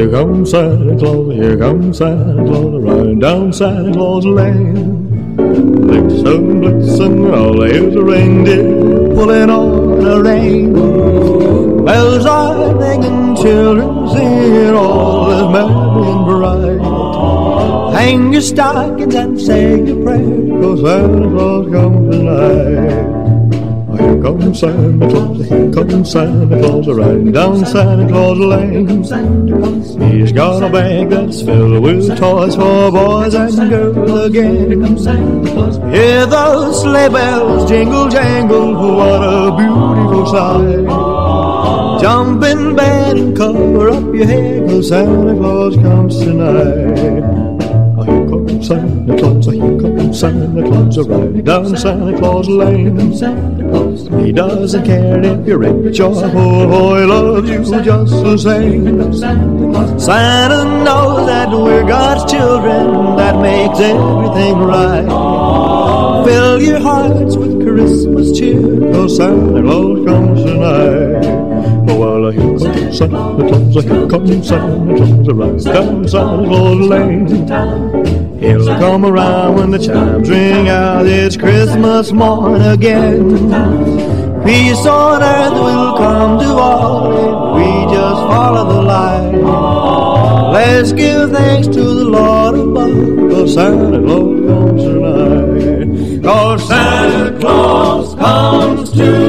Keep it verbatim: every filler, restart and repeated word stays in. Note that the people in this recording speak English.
here comes Santa Claus, here comes Santa Claus, riding down Santa Claus Lane. Blitzen, blitzen, all here's a reindeer pulling on a rein. Bells are ringing, children singing, all is merry and bright. Hang your stockings and say your prayer, 'cause Santa Claus comes tonight. Here comes Santa Claus, here comes Santa Claus, riding down Santa Claus Lane. He's got a bag that's filled with toys for boys and girls again. Hear those sleigh bells jingle jangle, what a beautiful sight. Jump in bed and cover up your head, 'cause Santa Claus comes tonight. Here comes Santa Claus, here comes Santa Claus, riding down Santa Claus Lane. He doesn't care if you're rich or poor, oh, he loves you just the same. Santa knows that we're God's children, that makes everything right. Fill your hearts with Christmas cheer, 'cause Santa Claus comes tonight. Oh, well, here comes Santa Claus, here comes Santa Claus, riding down Santa Claus Lane. He'll come around when the chimes ring out, it's Christmas morn again. Peace on earth will come to all if we just follow the light. Let's give thanks to the Lord above, 'cause Santa Claus comes tonight. 'Cause Santa Claus comes tonight.